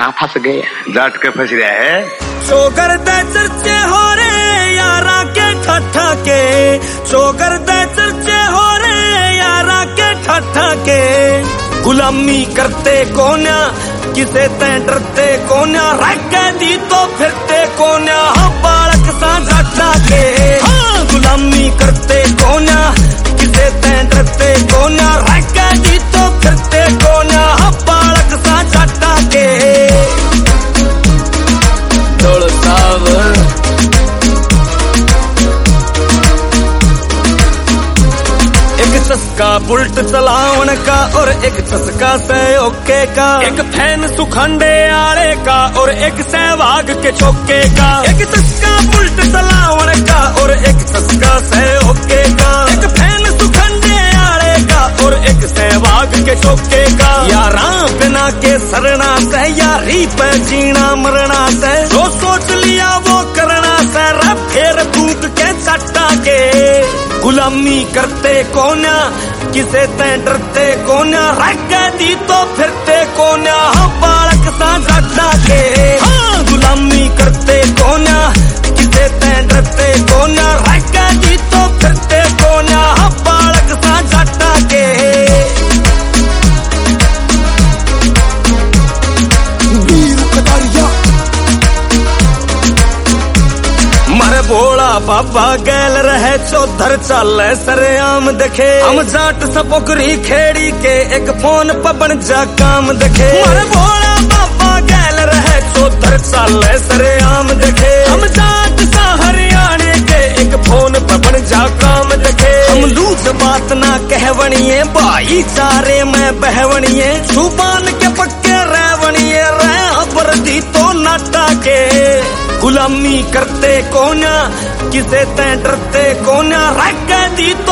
कहाँ फंस गए? डांट के फंस रहा है। चोगर दे चर्चे हो रे यारा के ठट्ठा के, चोगर दे चर्चे हो रे यारा के ठट्ठा के। गुलामी करते कोन्या किसे तै डरते कोन्या, रख दी तो फिरते कोन्या बालक सा जाटा के। हाँ गुलामी करते कोन्या किसे तै डरते कोन्या, रख दी तो फिरते कोन्या बालक सा जाटा के। एक चस्का बुल्ट चलावन का और एक चस्का सहयोगे का, एक फैन सुखंडे आले का और एक सहवाग के चौके का। एक चस्का बुल्ट चलावन का और एक चस्का सहयोगे का, एक फैन सुखंडे आले का और एक सहवाग के चौके का। यारा बिना के सरना से यारी पे जीना मरना से, जो सोच लिया वो करना से, फिर फूक के चट्टा के। गुलामी करते कोन्या किसे तै डरते कोन्या, रख दी तो फिरते कोन्या बालक सा जाटा के। हाँ गुलामी करते कोन्या किसे तै डरते कोन्या, रख दी तो फिरते कोन्या बालक सा जाटा के। मर भोला बाबा गैल रहे चौधर चाले सरेआम देखे, हम जाट सपोकरी खेड़ी के एक फोन पर बन जा काम देखे। मर भोला बाबा गैल रहे चौधर चाले सरेआम देखे, हम जाट सा हरियाणे के एक फोन पर बन जा काम देखे। हम लूट बात ना कहवणिये भाईचारे में बहवणिये, जुबान के पक्के रहवणिये रह बरदी तो नाटा के। गुलामी करते कोन्या किसे तै डरते कोन्या, रख दी तो